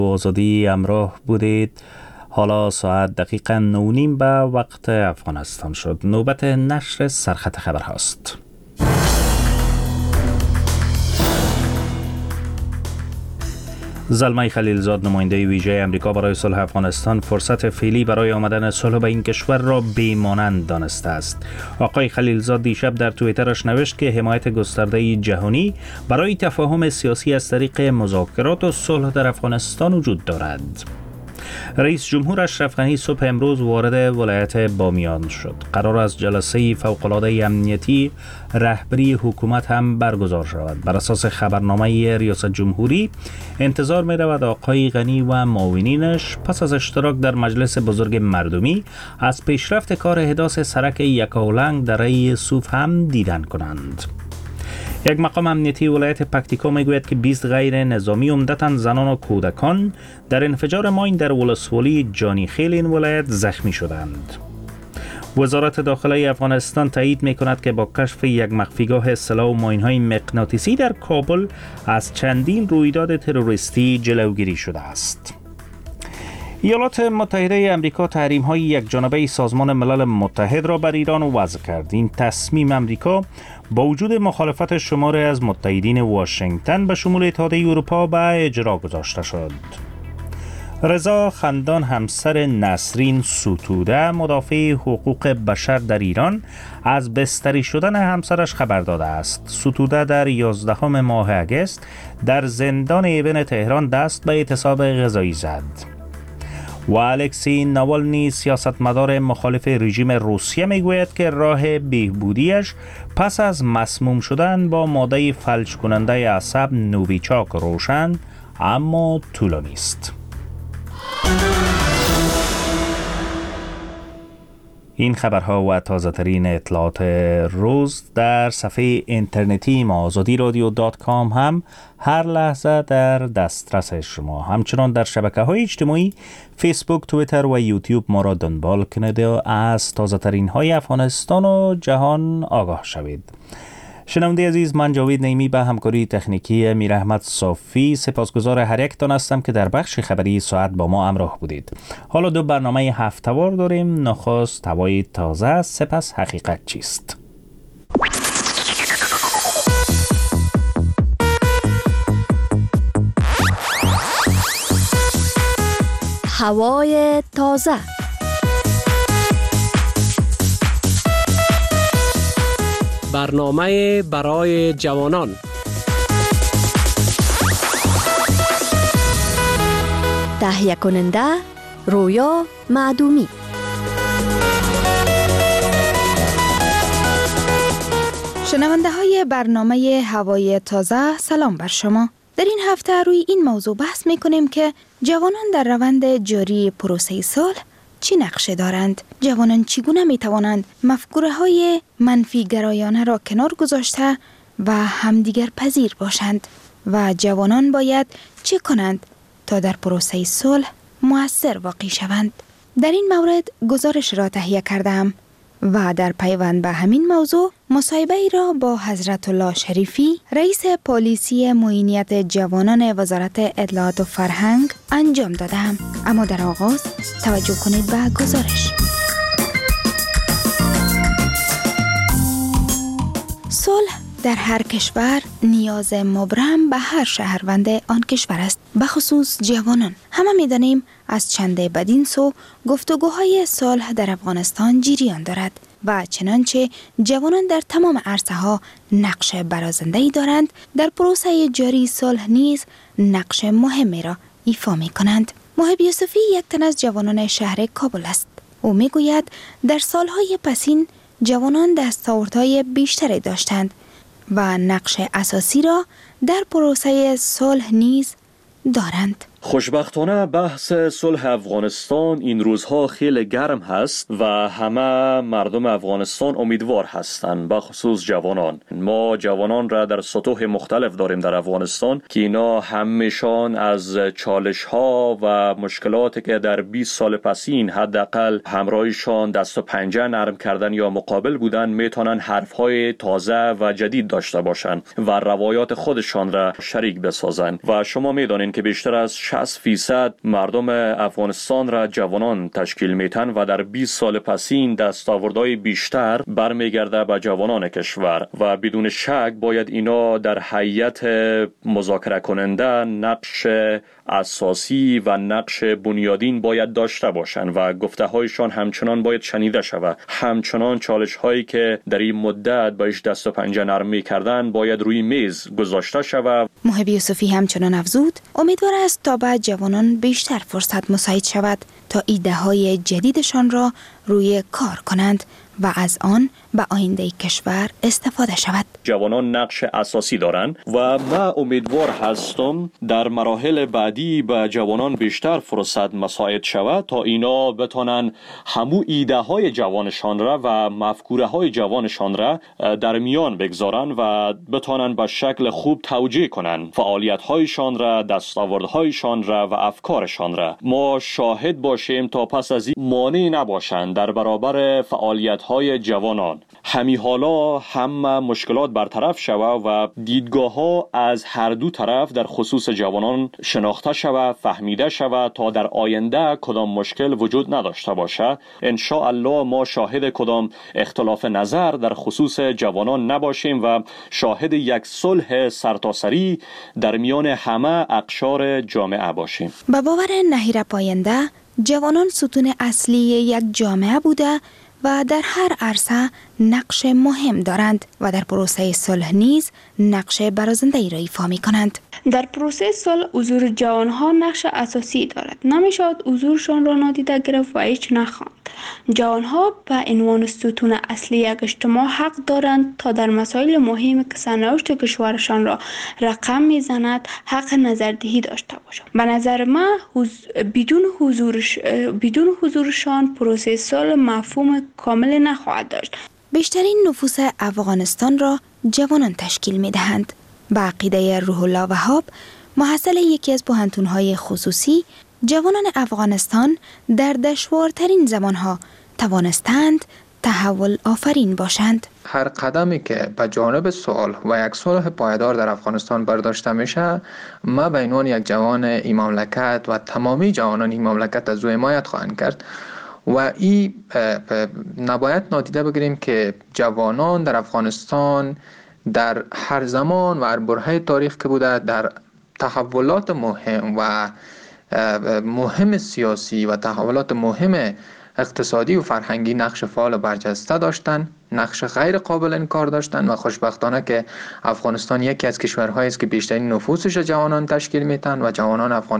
آزادی همراه بودید. حالا ساعت دقیقاً 9:30 به وقت افغانستان شد. نوبت نشر سرخط خبر هاست. زلمه خلیلزاد نماینده ویژه امریکا برای صلح افغانستان فرصت فعلی برای آمدن صلح به این کشور را بی‌مانند دانسته است. آقای خلیلزاد دیشب در توییترش نوشت که حمایت گسترده جهانی برای تفاهم سیاسی از طریق مذاکرات و صلح در افغانستان وجود دارد. رئیس جمهور اشرف غنی صبح امروز وارد ولایت بامیان شد. قرار است جلسه فوق‌العاده امنیتی رهبری حکومت هم برگزار شود. بر اساس خبرنامه ریاست جمهوری انتظار می رود آقای غنی و معاونینش پس از اشتراک در مجلس بزرگ مردمی از پیشرفت کار حداث سرک یکاولنگ در ری صوف هم دیدن کنند. یک مقام امنیتی ولایت پکتیکا میگوید که 20 غیر نظامی عمدتاً زنان و کودکان در انفجار ماین در ولسوالی جانی خیل این ولایت زخمی شدند. وزارت داخلی افغانستان تایید میکند که با کشف یک مخفیگاه سلاح و ماین‌های مغناطیسی در کابل از چندین رویداد تروریستی جلوگیری شده است. ایالات متحده آمریکا تحریم‌های یکجانبه سازمان ملل متحد را بر ایران وضع کرد. این تصمیم آمریکا با وجود مخالفت شماری از متحدین واشنگتن به شمول اتحادیه اروپا به اجرا گذاشته شد. رضا خندان همسر نسرین ستوده مدافع حقوق بشر در ایران از بستری شدن همسرش خبر داده است. ستوده در 11 ماه اگست در زندان ایون تهران دست به اعتصاب غذایی زد. و الکسی ناوالنی سیاستمدار مخالف رژیم روسیه میگوید که راه بهبودیش پس از مسموم شدن با ماده فلج کننده عصب نوویچاک روشن اما طولانی است. این خبرها و تازه ترین اطلاعات روز در صفحه اینترنتی ما azadiradyo.com هم هر لحظه در دسترس شما. همچنان در شبکه‌های اجتماعی فیسبوک، توییتر و یوتیوب ما را دنبال کنید و از تازه ترین های افغانستان و جهان آگاه شوید. شنونده عزیز، من جاوید نیمی به همکاری تکنیکی امیر احمد صافی سپاسگزار هر یکتان هستم که در بخش خبری ساعت با ما همراه بودید. حالا دو برنامه هفته‌وار داریم. نخست هوای تازه، سپس حقیقت چیست. هوای تازه. برنامه برای جوانان. تهیه کننده رویا معدومی. شنونده های برنامه هوای تازه، سلام بر شما. در این هفته روی این موضوع بحث می کنیم که جوانان در روند جاری پروسه صلح چی نقشه دارند؟ جوانان چگونه می توانند مفکوره های منفی گرایانه را کنار گذاشته و همدیگر پذیر باشند؟ و جوانان باید چه کنند تا در پروسه صلح مؤثر واقع شوند؟ در این مورد گزارش را تهیه کردم و در پیوند به همین موضوع مصاحبه ای را با حضرت الله شریفی، رئیس پلیسی معینیت جوانان وزارت اطلاعات و فرهنگ انجام دادم. اما در آغاز توجه کنید به گزارش. صلح در هر کشور نیاز مبرم به هر شهروند آن کشور است، به خصوص جوانان. همه می‌دانیم از چند بدین سو گفتگوهای صلح در افغانستان جریان دارد و چنانچه جوانان در تمام عرصه‌ها نقش برازنده‌ای دارند، در پروسه جاری صلح نیز نقش مهمی را ایفا می‌کنند. محب یوسفی یک تن از جوانان شهر کابل است. او می‌گوید در سالهای پسین جوانان دستاوردهای بیشتری داشتند و نقش اساسی را در پروسه صلح نیز دارند. خوشبختانه بحث صلح افغانستان این روزها خیلی گرم هست و همه مردم افغانستان امیدوار هستند، به خصوص جوانان. ما جوانان را در سطوح مختلف داریم در افغانستان که اینا همیشان از چالش ها و مشکلاتی که در 20 سال پسین حداقل همراهشان دست و پنجه نرم کردن یا مقابل بودن، میتونن حرف های تازه و جدید داشته باشند و روایات خودشان را شریک بسازند. و شما میدانین که بیشتر از 60% مردم افغانستان را جوانان تشکیل میتن و در 20 سال پسین دستاوردهای بیشتر برمیگرده به جوانان کشور و بدون شک باید اینا در هیئت مذاکره کننده نقش اساسی و نقش بنیادین باید داشته باشند و گفته هایشان همچنان باید شنیده شود. همچنان چالش هایی که در این مدت بهش دست و پنجه نرم می‌کردن باید روی میز گذاشته شود. محب یوسفی همچنان افزود امیدوار است تا بعد جوانان بیشتر فرصت مساعد شود تا ایده های جدیدشان را روی کار کنند و از آن به آینده کشور استفاده شود. جوانان نقش اساسی دارند و من امیدوار هستم در مراحل بعدی به جوانان بیشتر فرصت مساعد شود تا اینا بتونن همو ایده های جوانشان را و مفکوره های جوانشان را در میان بگذارن و بتونن به شکل خوب توجیه کنن فعالیت هایشان را، دستاورد هایشان را و افکارشان را. ما شاهد باشیم تا پس از این مانع نباشند در برابر فعالیت های جوانان. همین حالا همه مشکلات برطرف شود و دیدگاه ها از هر دو طرف در خصوص جوانان شناخته شود، فهمیده شود تا در آینده کدام مشکل وجود نداشته باشد. ان شاء الله ما شاهد کدام اختلاف نظر در خصوص جوانان نباشیم و شاهد یک صلح سرتاسری در میان همه اقشار جامعه باشیم. به باور نهیر پاینده جوانان ستون اصلی یک جامعه بوده و در هر عرصه نقش مهم دارند و در پروسه صلح نیز نقش برازنده را ایفا می کنند. در پروسه صلح حضور جوانها نقش اساسی دارد. نمیشود حضورشان را نادیده گرفت و هیچ نخواند. جوانها به عنوان ستون اصلی یک اجتماع حق دارند تا در مسائل مهم که سرنوشت کشورشان را رقم میزند حق نظردهی داشته باشند. به نظر من بدون حضورشان پروسه صلح مفهوم کامل نخواهد داشت. بیشترین نفوس افغانستان را جوانان تشکیل می دهند. به عقیده روح الله وهاب، محصل یکی از پوهنتون‌های خصوصی، جوانان افغانستان در دشوارترین زمانها توانستند تحول آفرین باشند. هر قدمی که به جانب صلح و یک صلح پایدار در افغانستان برداشته میشه، ما به عنوان یک جوان این مملکت و تمامی جوانان این مملکت از او حمایت خواهند کرد و این نباید نادیده بگیریم که جوانان در افغانستان در هر زمان و هر برهه تاریخ که بوده در تحولات مهم و مهم سیاسی و تحولات مهم اقتصادی و فرهنگی نقش فعال و برجسته داشتن، نقش غیر قابل انکار داشتن و خوشبختانه که افغانستان یکی از کشورهایی است که بیشترین نفوسش جوانان تشکیل میتن و جوانان افغانستان